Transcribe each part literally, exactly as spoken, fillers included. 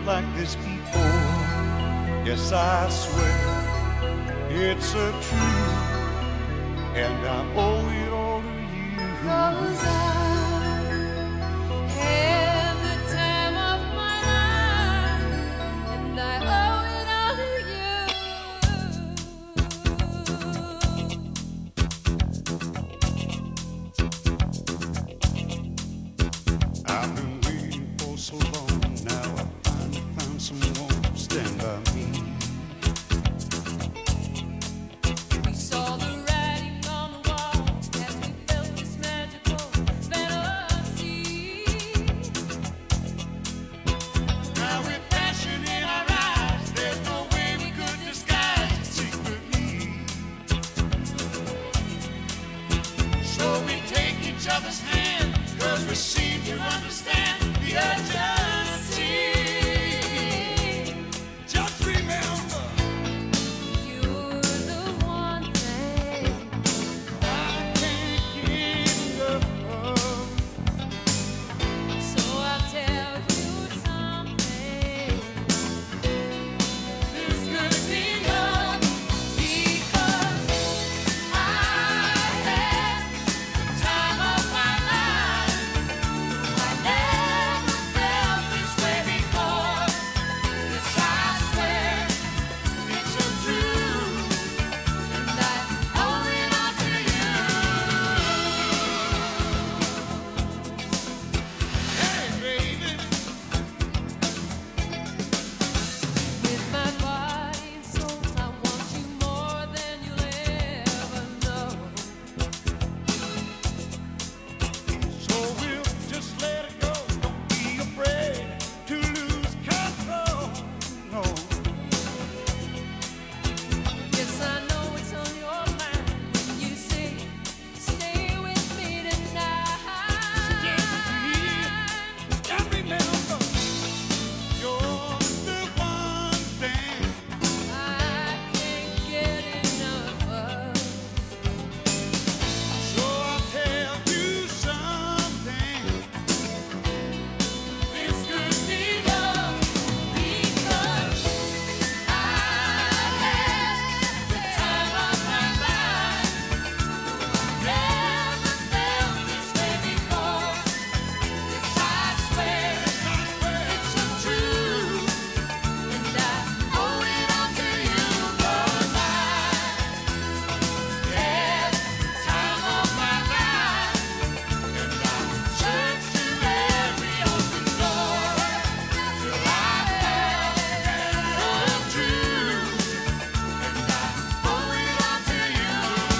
like this before. Yes, I swear it's a truth, and I owe it all to you. 'Cause I had the time of my life, and I owe it all to you. I've been waiting for so long, now I finally found someone to stand by me. We saw the writing on the wall as we felt this magical fantasy. Now with passion in our eyes, there's no way we could disguise it secretly. So we take each other's hand, 'cause we seem to understand the urgency. Just remember, you're the one thing I can't get enough of. So I'll tell you something. This could be love, because I had the time of my life. I never felt this way before. Yes, I swear it's a truth, and I owe it all to you. Hey, baby, with my body and soul, I want you more than you'll ever know. So we'll just let it go. Don't be afraid to lose control. No. Yes, I know it's on your mind when you say, stay with me tonight. Stay with me. And remember, you're the one thing I can't get enough of. So I'll tell you something. This could be love, because I had the time of my life. Never felt this way before. Yes, I swear it's a truth, and I owe it all to you. 'Cause I had the time of my life, and I searched through every open door till I found the truth, and I owe it all to you.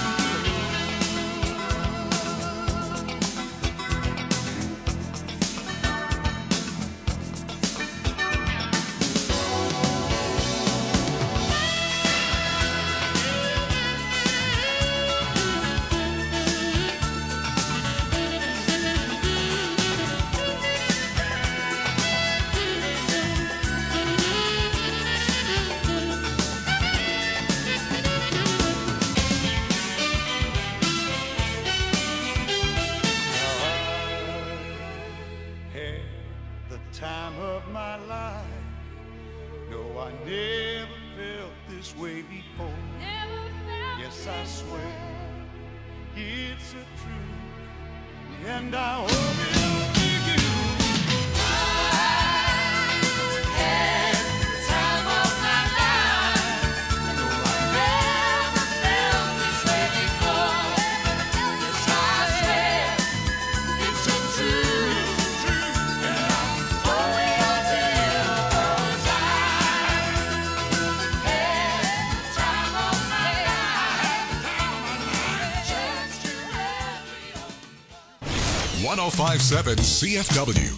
Had the time of my life. No, I never felt this way before. Yes, I swear it's a truth, and I owe it all to you. I had the time of my life. No, I never felt this way before. Yes, I swear it's a truth, and I owe it all to you. 'Cause I had the time of my life. Searched through every one oh five point seven C F W.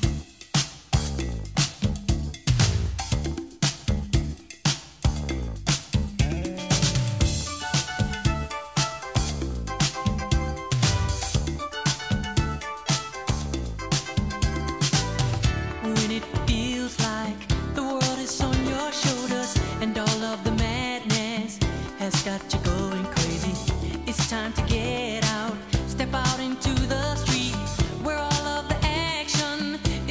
When it feels like the world is on your shoulders and all of the madness has got you going crazy, it's time to get out, step out into the street where all of the action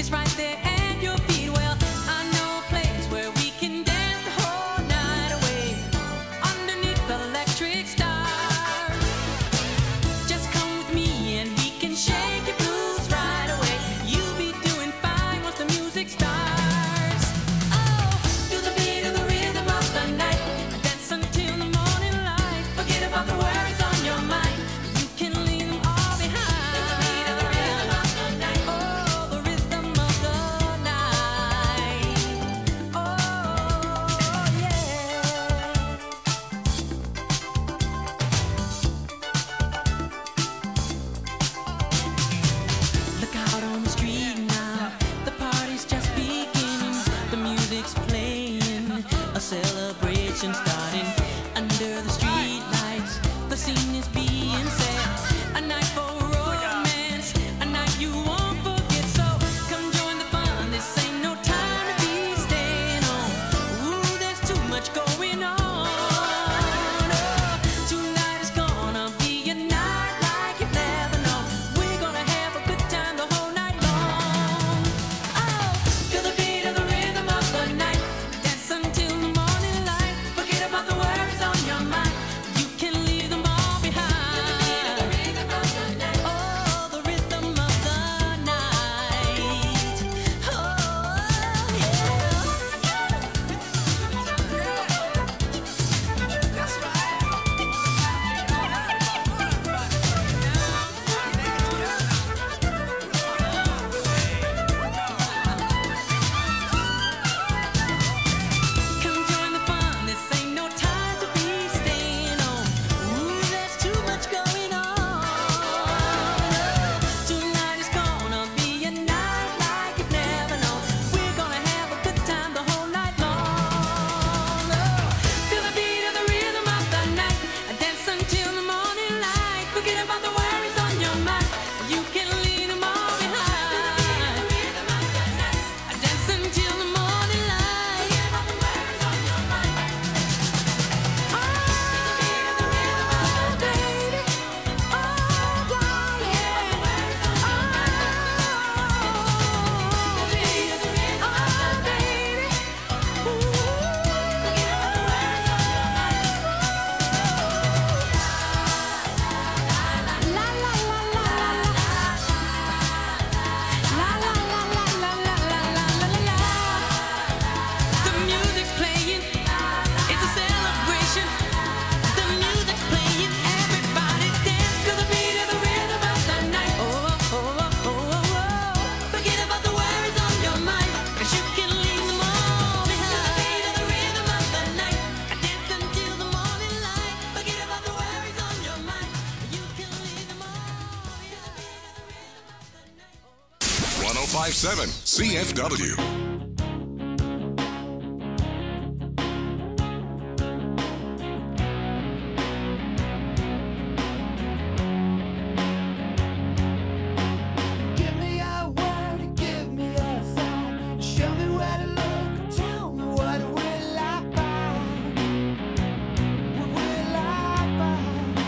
five seven C F W. Give me a word, give me a sign. Show me where to look, tell me what will I find? What will I find?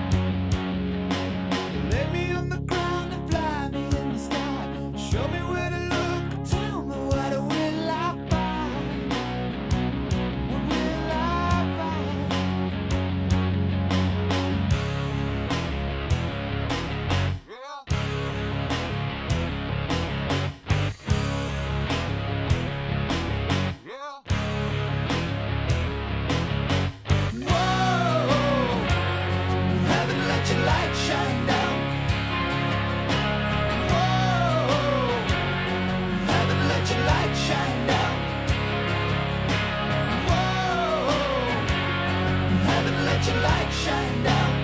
Lay me on the ground and fly me in the sky. Show me where to look, tell me what will I find? What will I find? Whoa, haven't let your light shine down. Whoa, haven't let your light shine down. Whoa, haven't let your light shine down.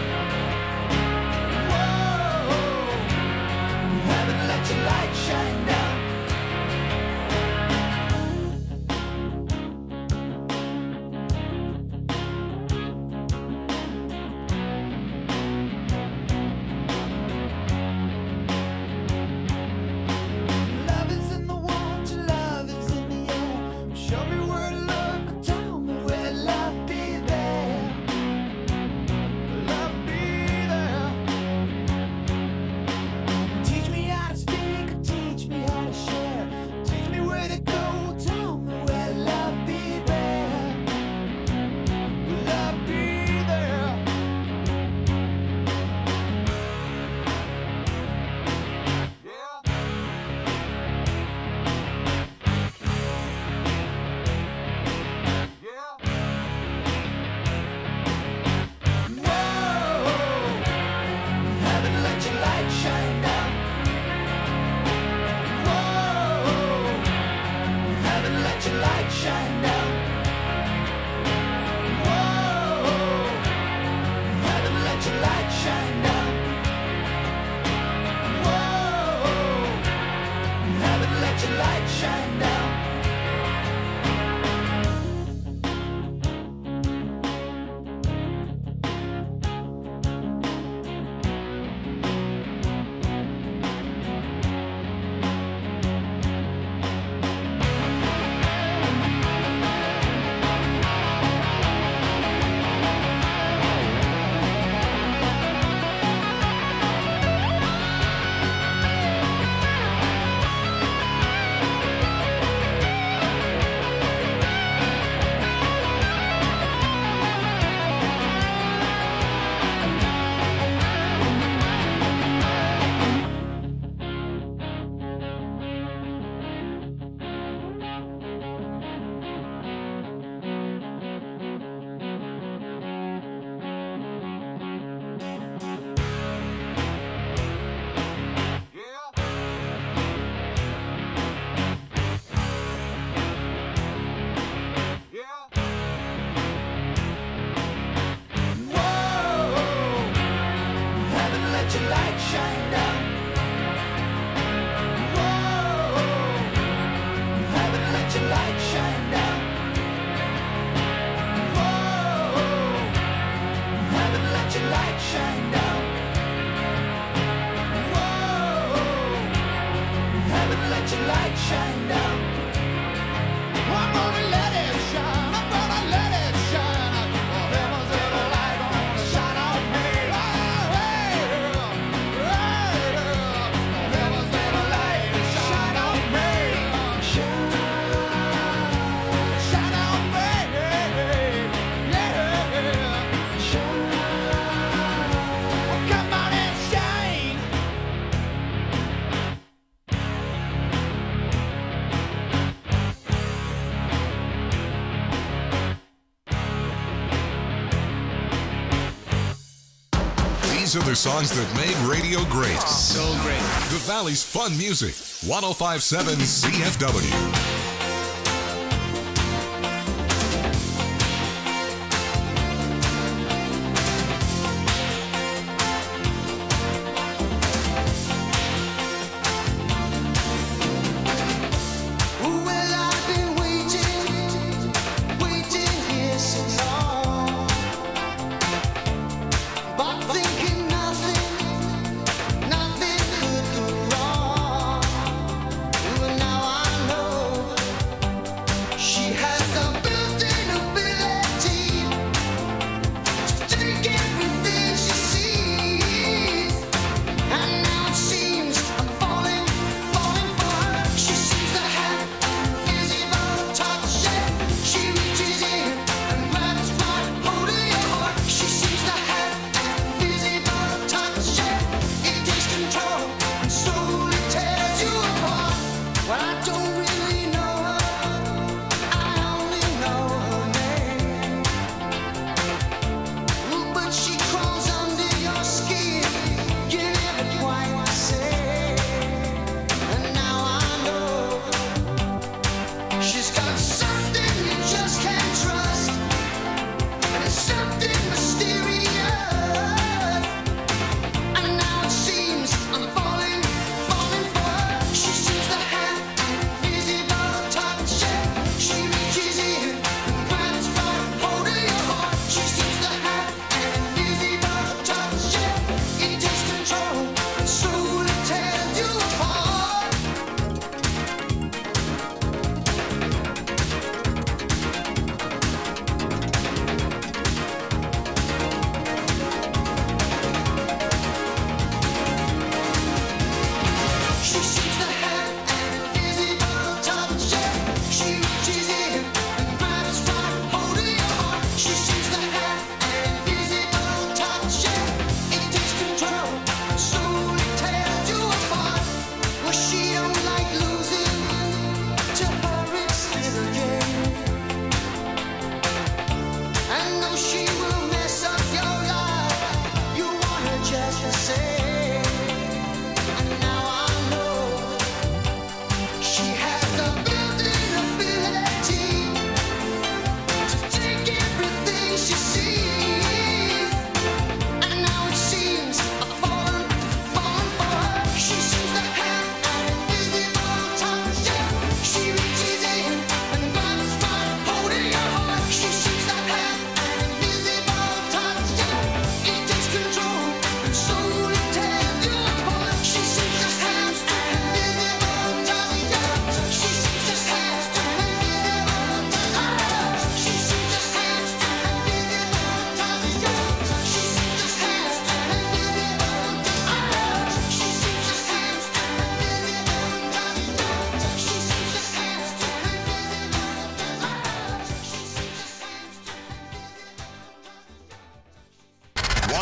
Whoa, haven't let your light shine down. Love is in the water, love is in the air. Show me where to look, tell me where love be there. Love be there. Teach me how to speak, teach me how to share. Teach me where to go, tell me where love be there. Will love be there? Whoa, haven't let your light shine down. Whoa, haven't let your light shine down. Whoa, haven't let your light shine down. Whoa, haven't let your light shine down. Whoa, haven't let your light shine down. Whoa, haven't let your light shine down. Whoa, haven't let your light shine down. Whoa, haven't let your light shine down. I'm gonna let it shine. I'm gonna let it shine. Oh, heaven's little light gonna shine on me. Oh, hey, hey, oh, heaven's little light shine on me. Shine, shine on me. Yeah, shine. Oh, come on and shine. These are the songs that made radio great. So great. The Valley's fun music. ten fifty-seven C F W.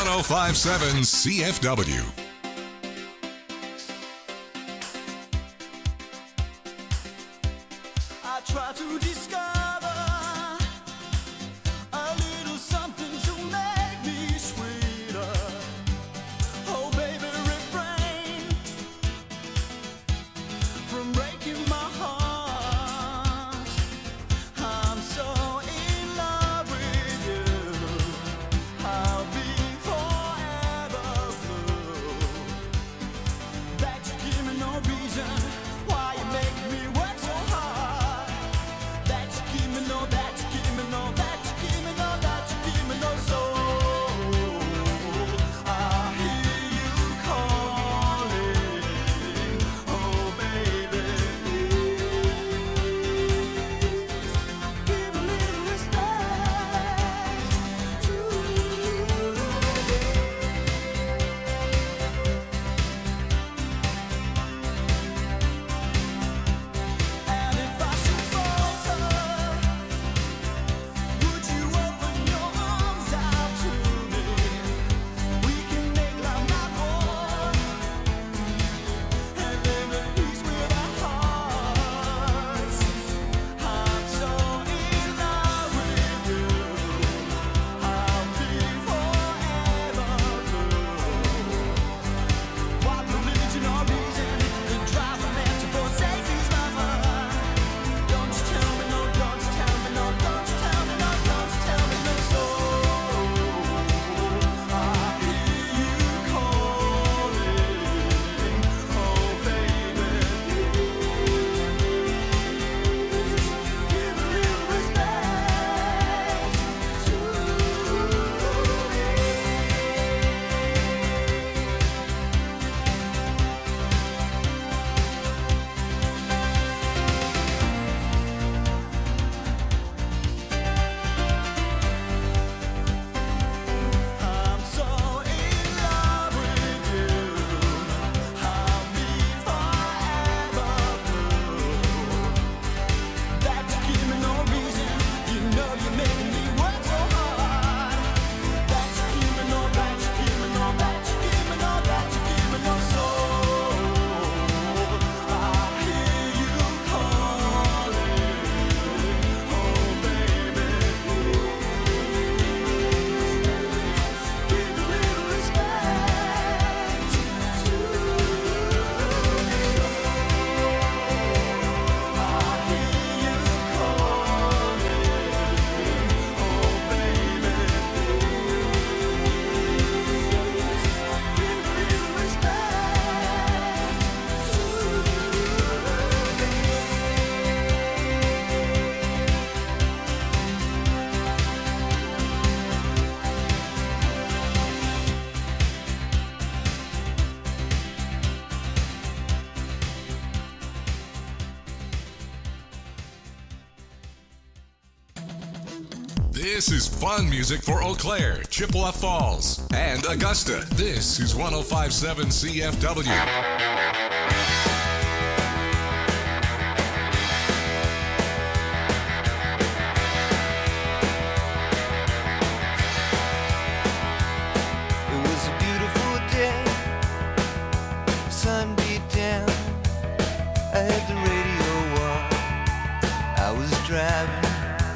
one oh five point seven C F W. I try to discover a little something to make me sweeter. Oh, baby, refrain from breaking my heart. I'm so in love with you. I'll be forever blue. That you give me no reason why you make me work so hard. That you give me no, that you give me no, that you give me no, that you give me no soul. I hear you calling, oh baby, please give a little respect to And if I should falter, would you open your arms out to me? We can make love not war, and live in peace with our hearts. I'm so in love with you. I'll be forever blue. What religion or reason could drive a man to forsake his lover? Don't you tell me no, don't you tell me no, don't you tell me no, don't you tell me no soul. I hear you calling, oh baby, please give a little respect to I'm so in love with you. I'll be forever blue. That you give me no reason. You know you're making me work so hard. That you give me no, that you give me no, that you give me no, that you give me no soul. I hear you calling, oh baby, give a little respect to me. I hear you calling, oh baby, give a little This is fun music for Eau Claire, Chippewa Falls, and Augusta. This is one oh five point seven C F W. It was a beautiful day, sun beat down. I had the radio on, I was driving.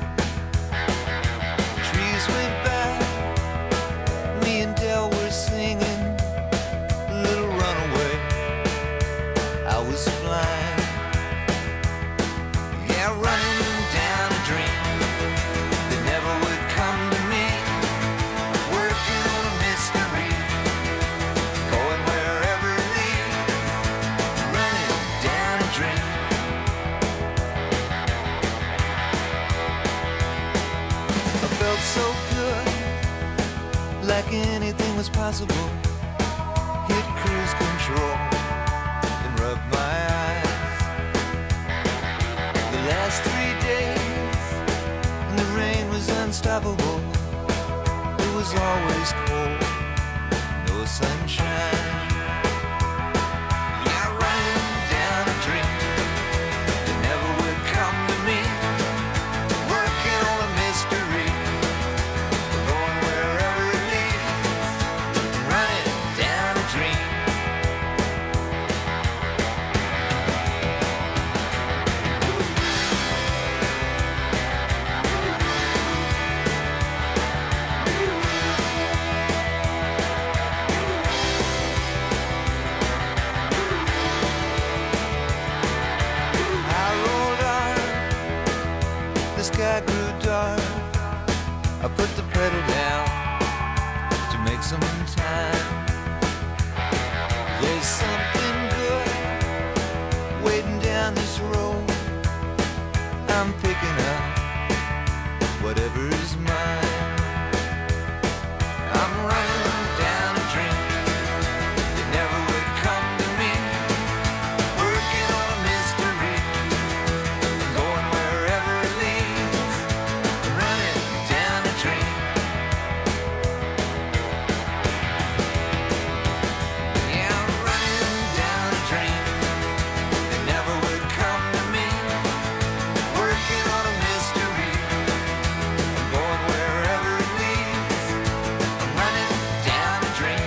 Trees went by, me and Del were singing Little Runaway. I was flying, yeah, running down a dream that never would come to me. Working on a mystery, going wherever it leads. Running down a dream. I felt so good, like anything was possible. Hit cruise control and rub my eyes. The last three days, and the rain was unstoppable. It was always cold, no sunshine. Yeah, running down a dream that never would come to me. Working on a mystery, going wherever it leads. the sky grew dark, I put the pedal down to make some time. There's something good waiting down this road. I'm picking up whatever is mine. I'm running down a dream that never would come to me, working on a mystery, going wherever it leads. I'm running down a dream. Yeah, I'm running down a dream that never would come to me, working on a mystery, going wherever it leads. I'm running down a dream.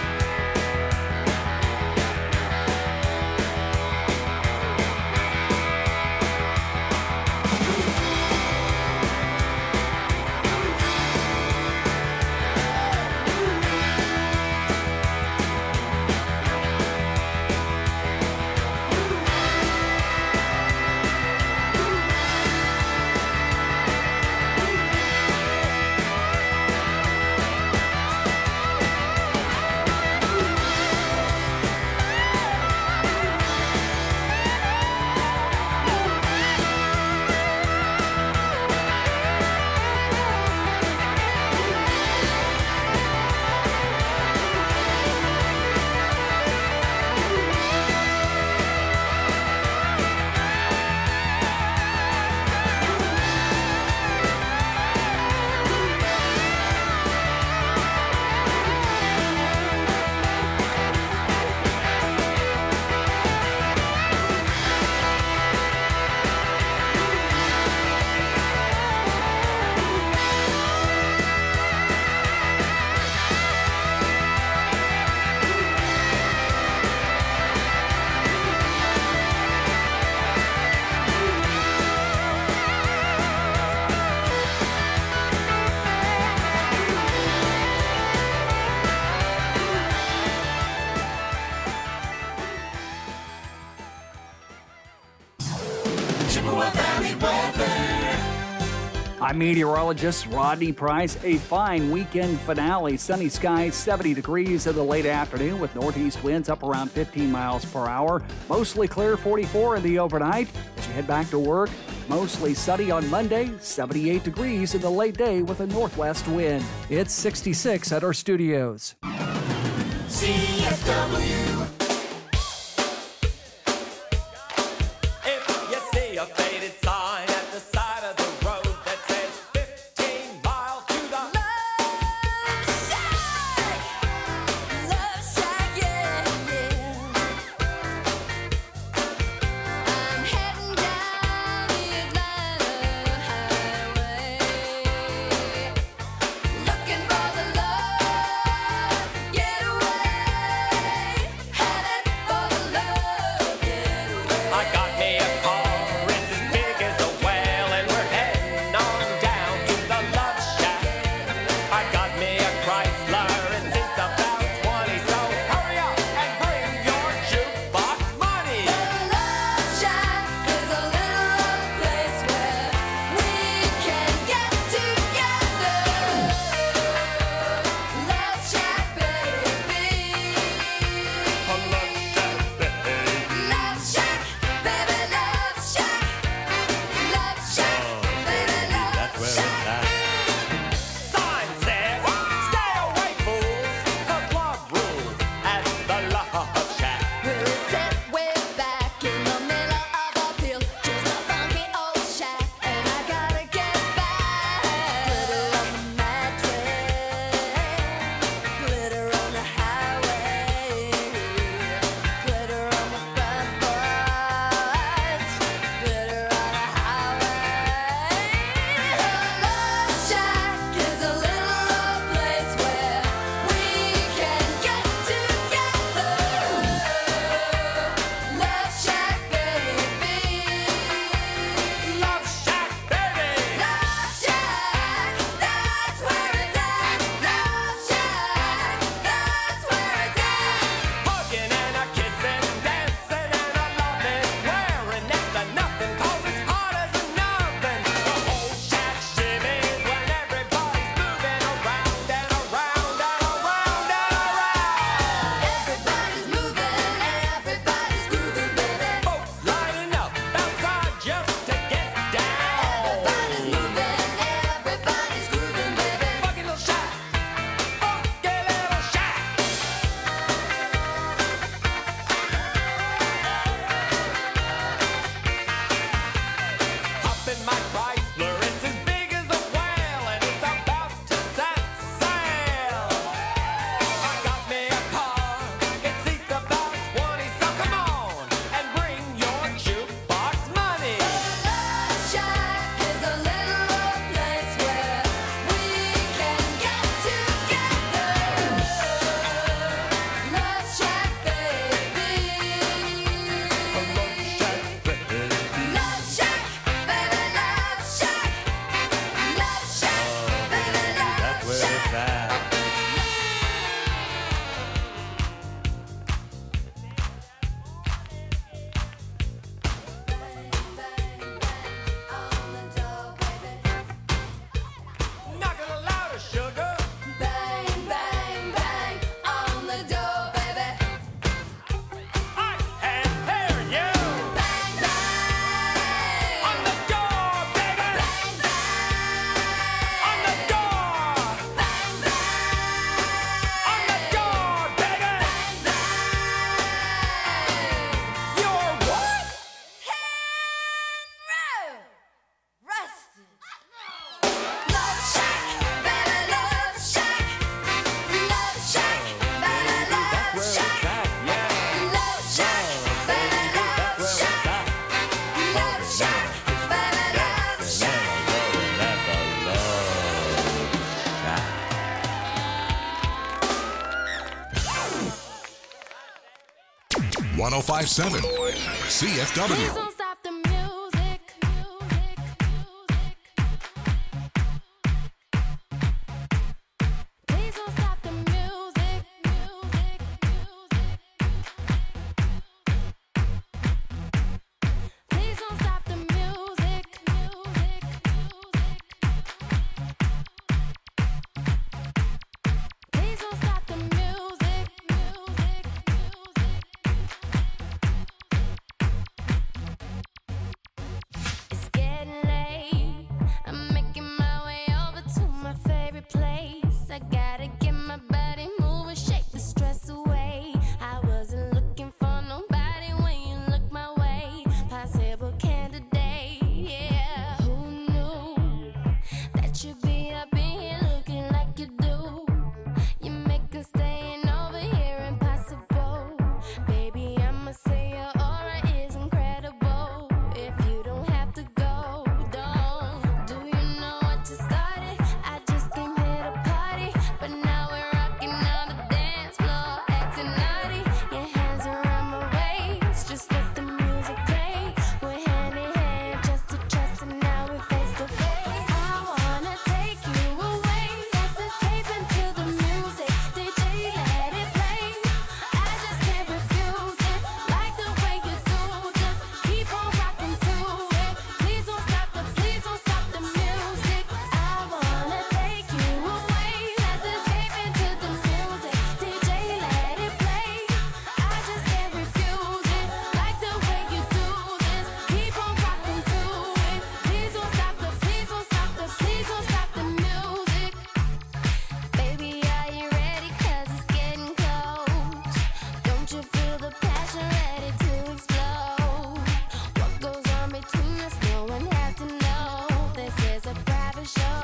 I'm meteorologist Rodney Price. A fine weekend finale. Sunny skies, seventy degrees in the late afternoon with northeast winds up around fifteen miles per hour. Mostly clear, forty-four in the overnight. As you head back to work, mostly sunny on Monday, seventy-eight degrees in the late day with a northwest wind. It's sixty-six at our studios. C F W. If you see a faded sign at the side of the road that says fifteen miles to the Love shack, yeah, yeah. I'm heading down the Atlanta highway, looking for the love getaway. Hey, one oh five point seven C F W. Please don't stop the music. Please don't stop the music. Please don't stop the music. Please don't stop the music. It's getting late. I'm making my way over to my favorite place. I gotta get my body moving, shake the stress away. I wasn't looking for nobody when you look my way. Possible candidate, yeah. Who knew that you'd be up in here looking like you do? You make us staying over here impossible. Baby, I'ma say your aura is incredible. If you don't have to go, don't. Do you know what you started? I just came here to party, but now we're rocking on the dance floor, acting naughty. Your hands around my waist, just let the music play. We're hand in hand, just to trust, and now we're face to face. I wanna take you away, let's escape into the music. D J, let it play. I just can't refuse it, like the way you do. Just keep on rocking to it. Please don't stop the, please don't stop the music. I wanna take you away, let's escape into the music. D J, let it play. I just can't refuse it, like the way you do this. Keep on rocking to it. Please don't stop the, please don't stop the, please don't stop the music. Baby, are you ready? 'Cause it's getting close. Don't you feel the passion ready to explode? What goes on between us, no one has to know. This is a private show.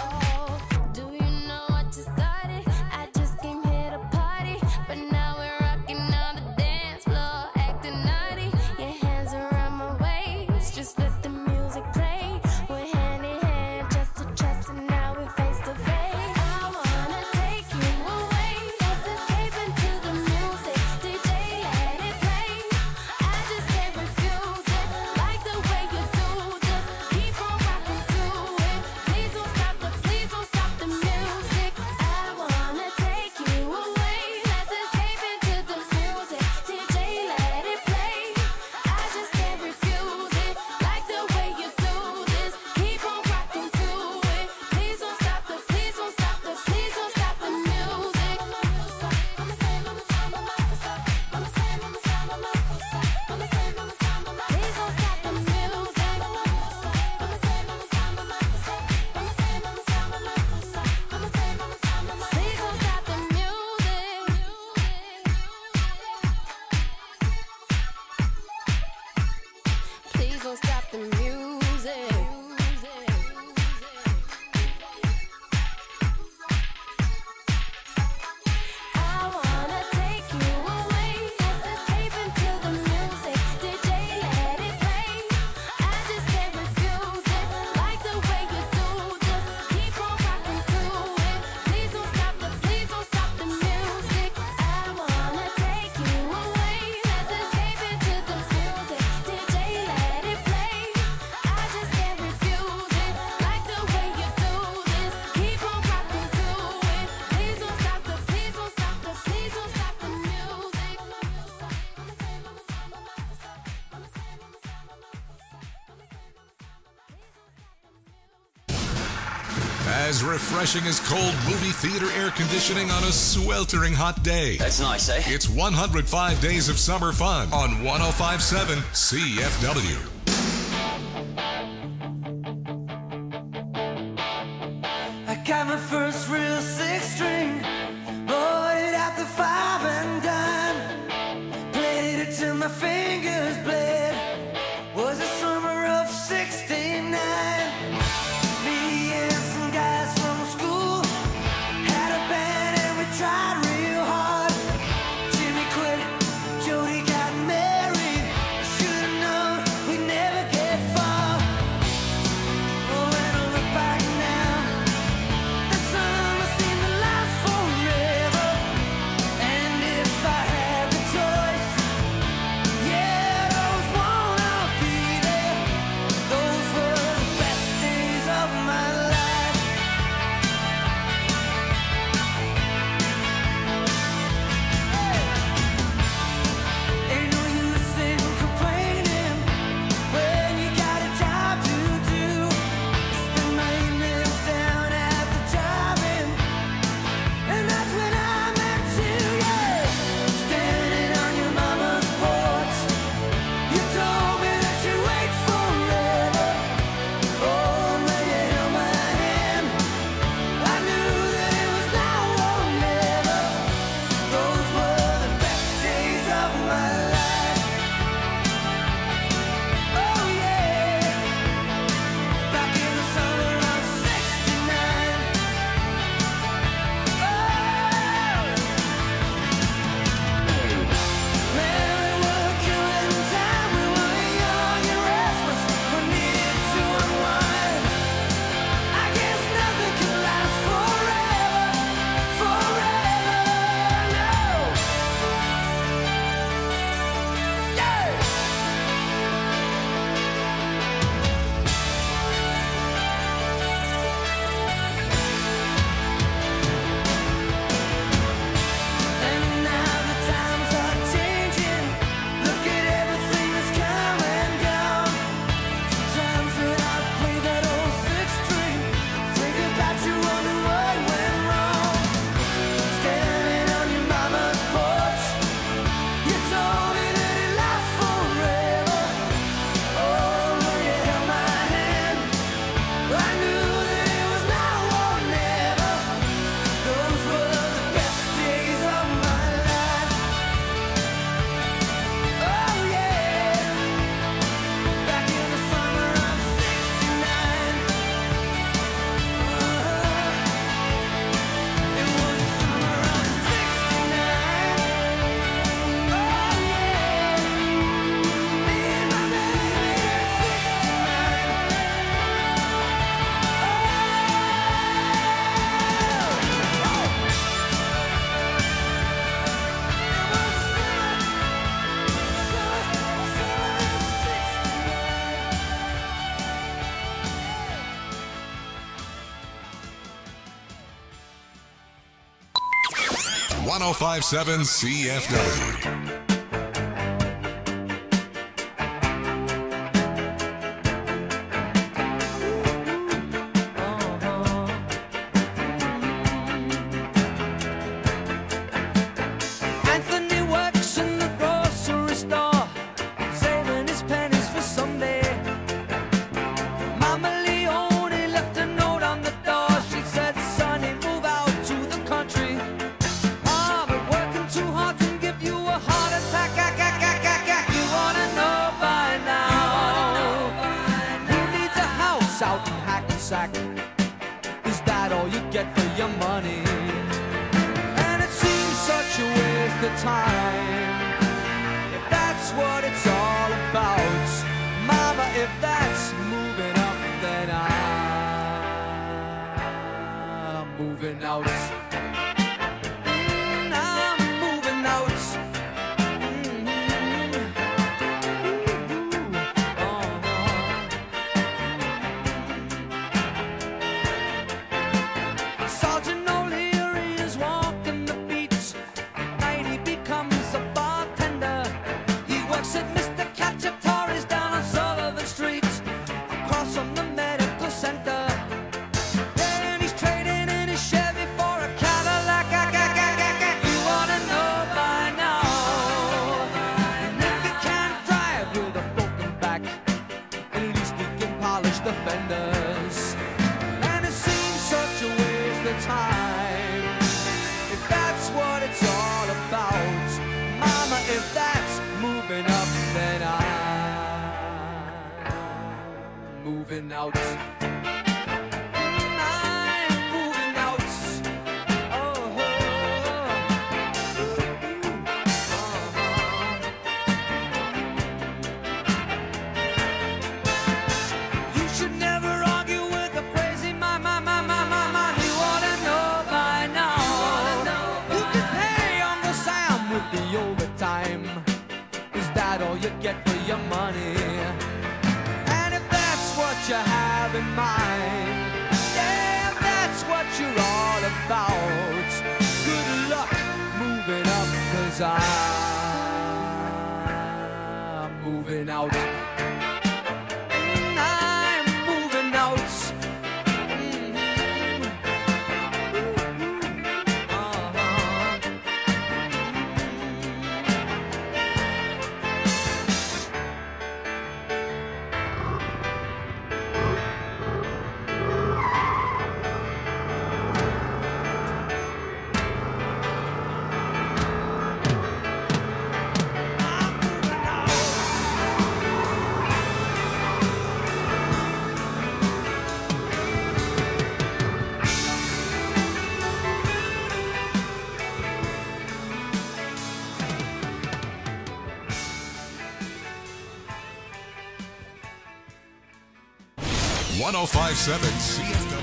Do you know what you started? I just came here to party, but now we're rocking on the dance floor, acting naughty. Your hands around my waist, just let the music play. We're hand in hand, just to trust, and now we're face to face. I wanna take you away, let's escape into the music. D J, let it play. I just can't refuse it, like the way you do. Just keep on rocking to it. Please don't stop the, please don't stop the music. I wanna take you away, let's escape into the music. D J, let it play. I just can't refuse it, like the way you do this. Keep on rocking to it. Please don't stop the, please don't stop the, please don't stop the music. Mama say, mama say, mama say, mama say, mama say, mama say, mama say, mama say, mama say. Please don't stop the music. Mama say, mama say, mama say, mama say, mama say, mama say, mama say, mama say, mama say. Please don't stop the music. Please don't stop the music. I wanna take you away, let's escape into the music. D J, let it play. I just can't refuse it, like the way you do. Just keep on rocking to it. Please don't stop the, please don't stop the music. I wanna take you away, let's escape into the music. D J, let it play. I just can't refuse it, like the way you do this. Keep on rocking to it. Please don't stop the, please don't stop the, please don't stop the music. As refreshing as cold movie theater air conditioning on a sweltering hot day. That's nice, eh? It's one hundred five days of summer fun on one oh five point seven C F W. I got my first real six string, bought it at the five and dime, played it till my fingers bled. Was the summer of sixty-nine. Me and some guys from school had a band and we tried real hard. Jimmy quit, Jody got married. Should've known we'd never get far. Oh, when I look back now, the summer seemed to last forever. And if I had the choice, one oh five point seven C F W. Anthony works in the grocery store, saving his pennies for someday. Mama Leone left a note on the door. She said, "Sonny, move out to the country. Ah, but working too hard can give you a heart attack. Ah, ah, ah, ah, ah. You wanna know by now? Who needs a house out in Hackensack? Is that all you get for your money? And it seems such a waste of time. If that's what it's all about, Mama, if that's moving up, then I'm moving out. Mm, I'm moving out. Mhm. Ooh, uh-huh. Sergeant O'Leary is walking the beats. Night he becomes a bartender. He works at Mister Cacciatore's down on Sullivan Street, across from the medical center. And he's trading in his Chevy for a Cadillac. Ah, ah, ah, ah, ah. You wanna know by now? And if he can't drive with a broken back, at least he can polish the fenders. And it seems such a waste of time. If that's what it's all about, Mama, if that's moving up, then I'm moving out. Mm, I'm moving out. Oh, oh, uh-huh. You should never argue with a crazy my, my, my, my, my, my. You wanna know by now? You can pay Uncle Sam with the overtime. Is that all you get for your money? And if that's what you have in mind, yeah, if that's what you're all about, good luck moving up, 'cause I'm moving out. Mm, I'm moving out. Mhm. Uh-huh. one oh five point seven C F W.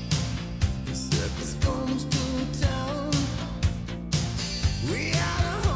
We are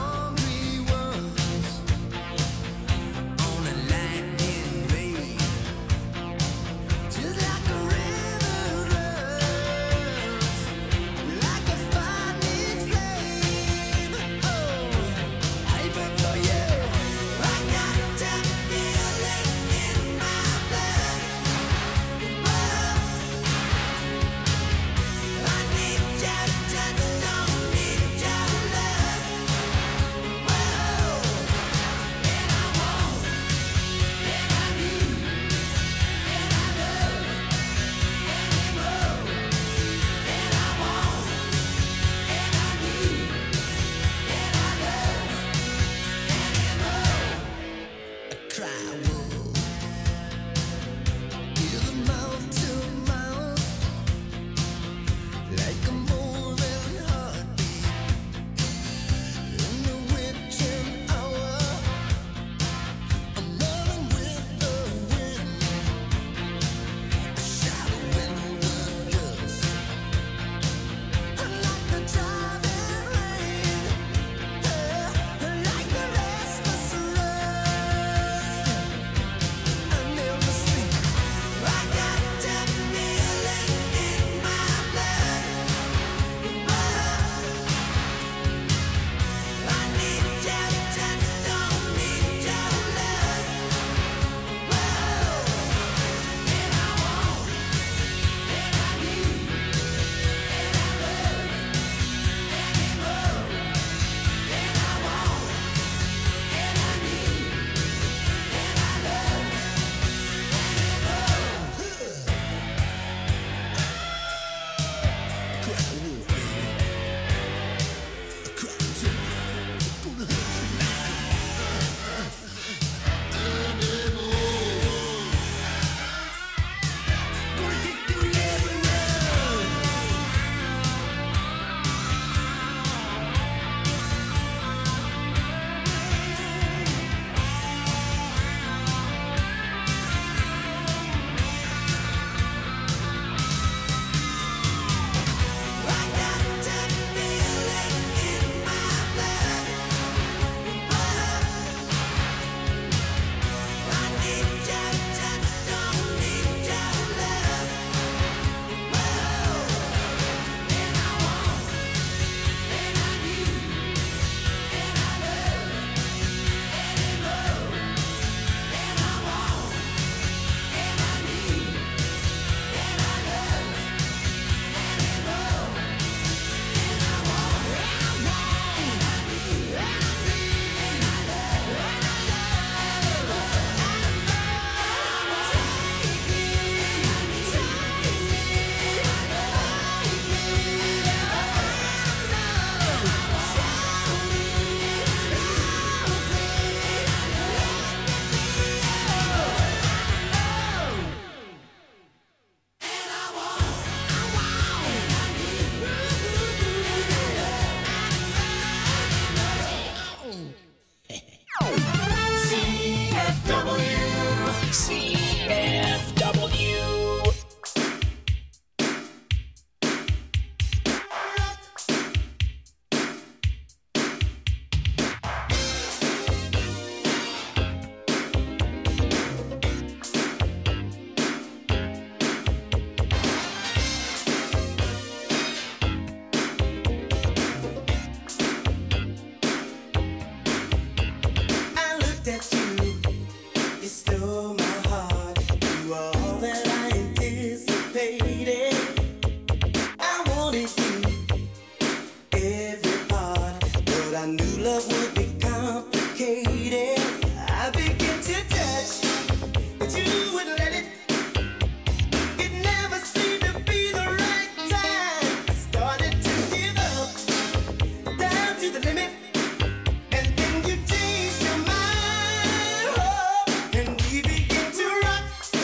I knew love would be complicated. I began to touch, but you wouldn't let it. It never seemed to be the right time. I started to give up, down to the limit. And then you changed your mind, oh, and we began to rock.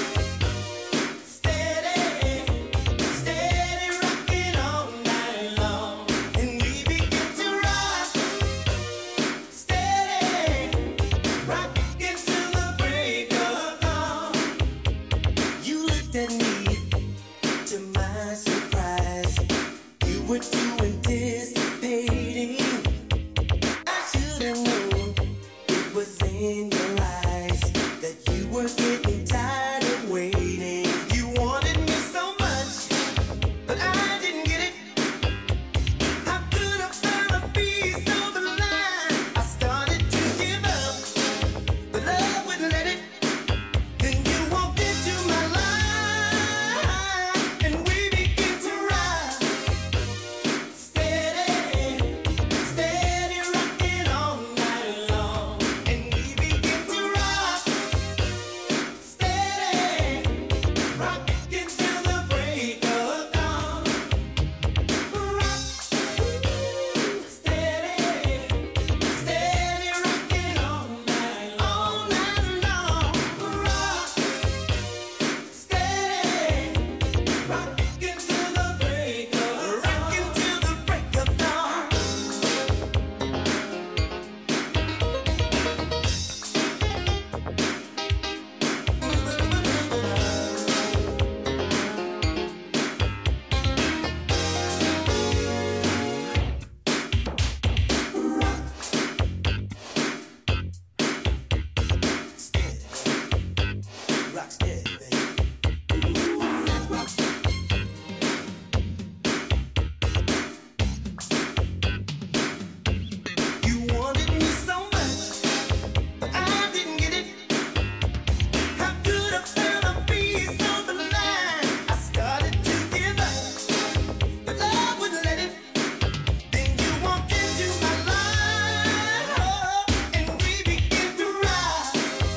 Steady, steady rocking all night long. And we began to rock. Steady, rocking till the break of dawn. You looked at me, to my surprise. You were too anticipating. I should have known it was in your eyes that you were getting tired of waiting. You wanted me so much, but I didn't get it. How could I find a piece of the line? I started to give up, but love wouldn't let it. Then you walked into my life, and we began to ride. Steady, steady rocking all night long. And we began to rock. Steady, rocking till the break of dawn. Rock, steady, steady rocking all night, all night long. Rock, steady, rocking till the break of, rocking till the break of dawn. Rock steady, baby. You wanted me so much, but I didn't get it. How could I find a piece of the line? I started to give up, but love wouldn't let it. Then you walked into my life, oh, and we began to ride.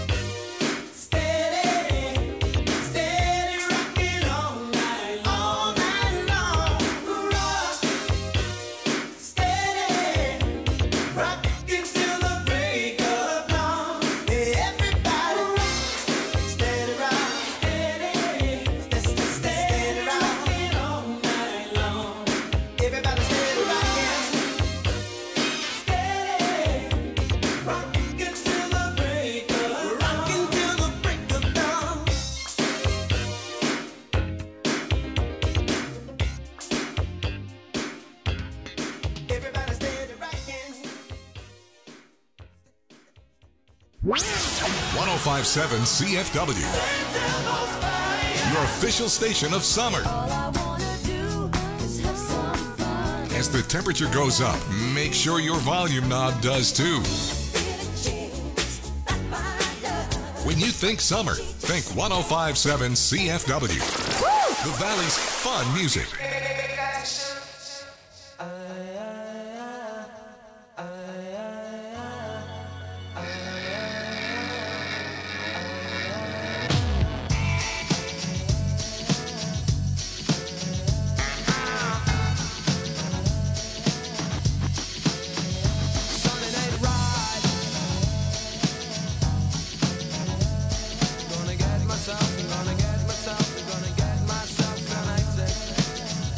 Steady, steady rocking all night, all night long. Rock, steady, rocking till the break of dawn. Everybody rock, steady rock, steady, steady, steady rocking all night long. Everybody steady rocking, steady, rocking till the break of, rocking till the break of dawn. Everybody steady rocking. one oh five point seven C F W, your official station of summer. All I wanna do is have some fun. As the temperature goes up, make sure your volume knob does too. When you think summer, think one oh five point seven C F W. The Valley's fun music. Sunday night ride. Gonna get myself, gonna get myself, gonna get myself connected.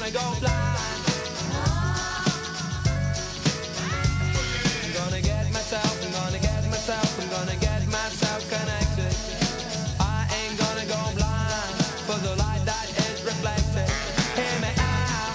gonna go blind. I'm gonna get myself, I'm gonna get myself, I'm gonna get myself connected. I ain't gonna go blind for the light that is reflected. Hear me out.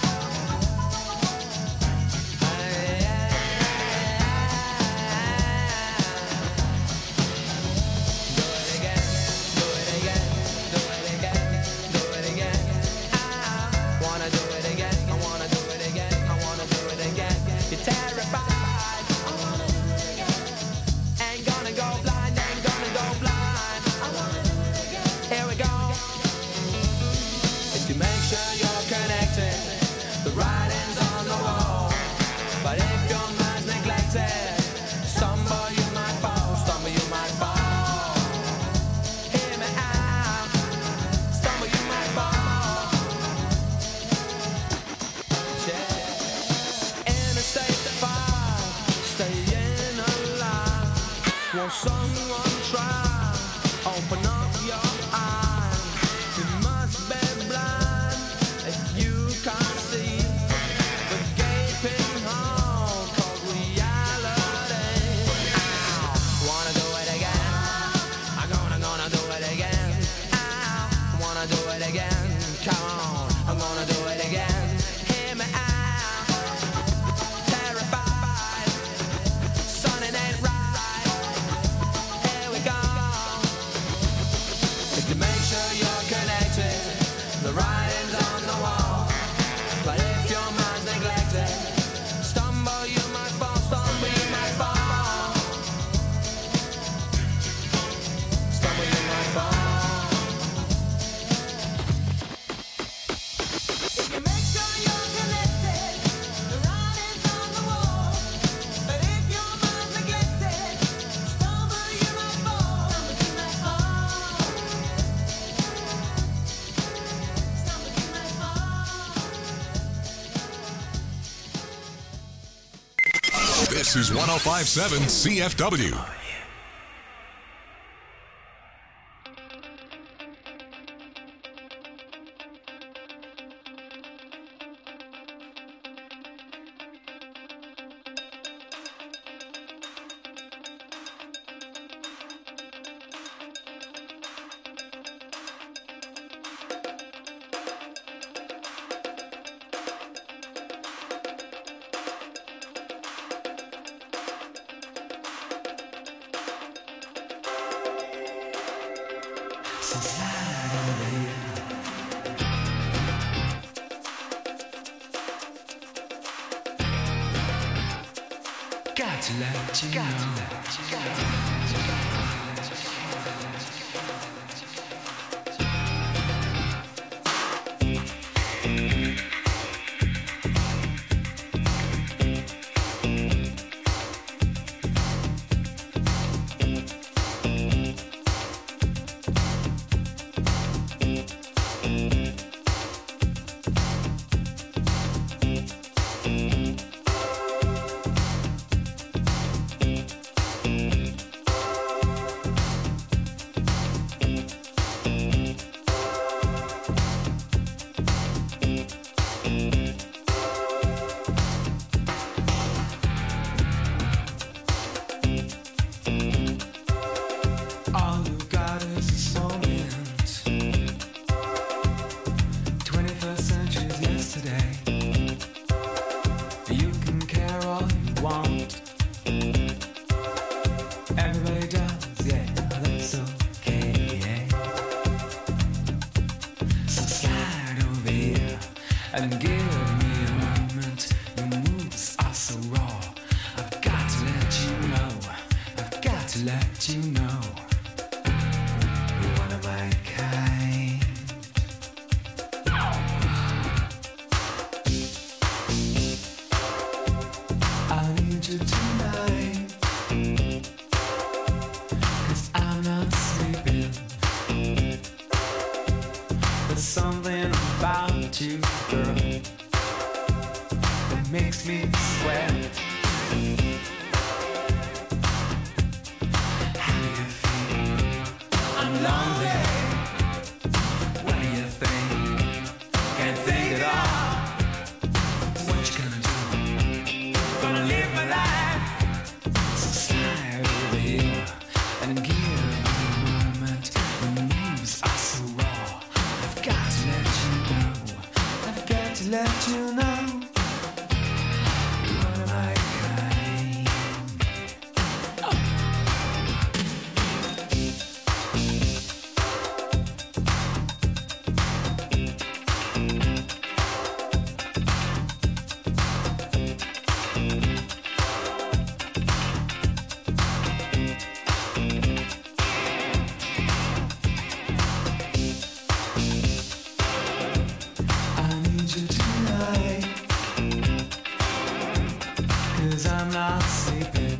Do it again, do it again, do it again, do it again. I wanna do it again, I wanna do it again, I wanna do it again. You're terrified. Ain't gonna go blind, ain't gonna go blind. Here we go. If you make sure you're connected, the writing's on the wall. But if your mind's neglected, stumble you might fall, stumble you might fall. Hear me out, stumble you might fall. Yeah. In a state of fire, staying alive. Won't someone try? Open up your eyes. You must be blind if you can't see the gaping hole called reality. Ow. Wanna do it again? I'm gonna, gonna do it again. Ow. Wanna do it again? Come on, I'm gonna do it again. Hear me out. Terrified. Son, it ain't right. Here we go. If you make sure you're connected, the writing's on the wall. But if your mind's neglected, stumble you might fall, stumble you might fall. Stumble you might fall. If you make sure you're connected, the writing's on the wall. But if your mind's neglected, stumble you might fall. Stumble you might fall. Stumble you might fall. This is one oh five point seven C F W. Got to let you know. All you got is this moment. twenty-first century's yesterday. You can care all you want. Everybody does, yeah, that's okay, yeah. So slide over here and give me a moment. Your moves are so raw. I've got to let you know. I've got to let you know. You're one of my kind. I need you tonight. 'Cause I'm not sleeping. There's something about you, girl, that makes me sweat. How do you feel? I'm lonely. What do you think? Can't think at all. let you know. One of my kind. I need you tonight, 'cause I'm not sleeping.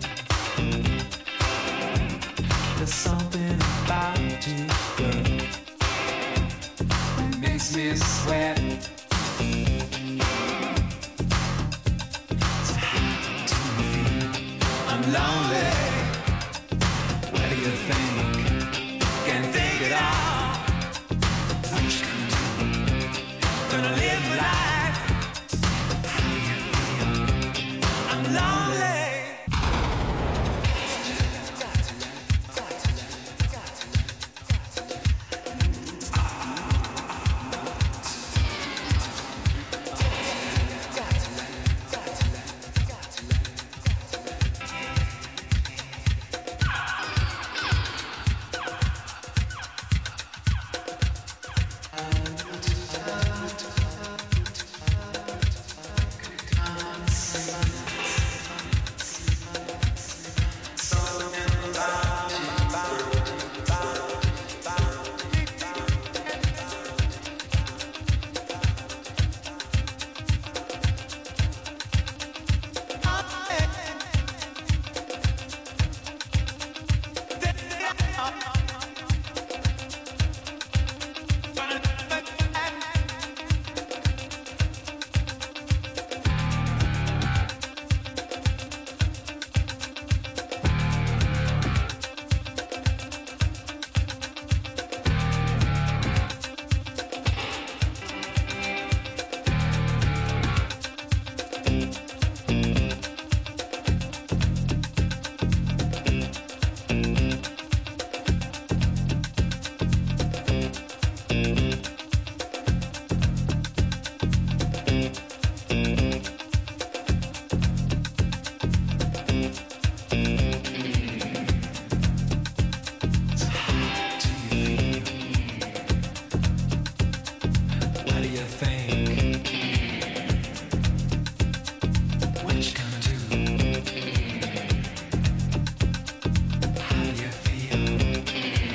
There's something about you, girl, that makes me sweat. So how do you feel? I'm lonely. What do you think? Can't think it all. What you gonna do? Gonna live life. How do you feel? I'm lonely. What do you think? What you gonna do? How do you feel?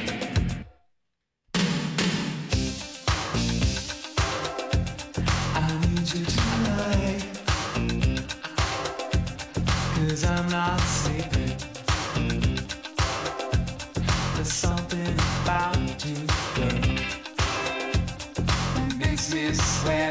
I need you tonight, 'cause I'm not sleeping. There's something about you, girl, that makes me sweat.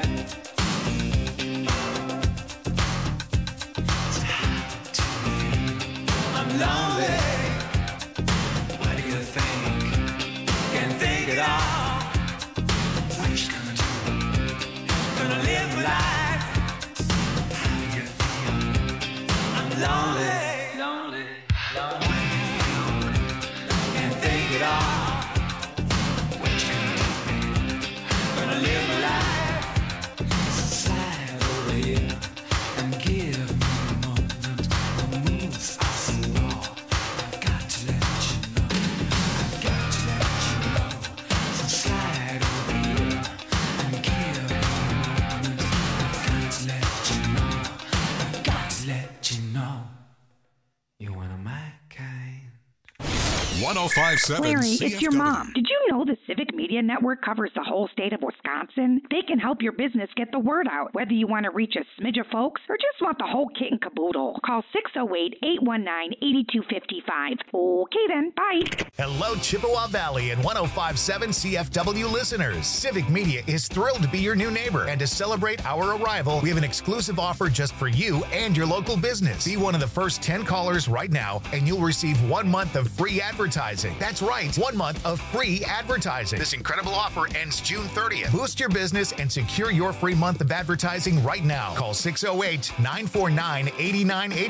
So how do you feel? I'm lonely. What do you think? Can't think it all. What you gonna do? Gonna live life. How do you feel? I'm lonely. Lonely. Lonely. Can't think it all. What you gonna do? Gonna live life. So slide over here and give me a moment. The moves are so raw. I've got to let you know. I've got to let you know. So slide over here and give me a moment. I've got to let you know. I've got to let you know. You're one of my kind. one oh five point seven Larry, C F W. it's your mom. Did you know the Civic Media Network covers the whole state of Wisconsin? They can help your business get the word out, whether you want to reach a smidge of folks or just want the whole kit and caboodle. Call six oh eight, eight one nine, eight two five five. Okay then, bye. Hello, Chippewa Valley and one oh five point seven C F W listeners. Civic Media is thrilled to be your new neighbor. And to celebrate our arrival, we have an exclusive offer just for you and your local business. Be one of the first ten callers right now, and you'll receive one month of free advertising. That's right, one month of free advertising. This incredible offer ends June thirtieth. Boost your business and secure your free month of advertising right now. Call six oh eight, nine four nine, eight nine eight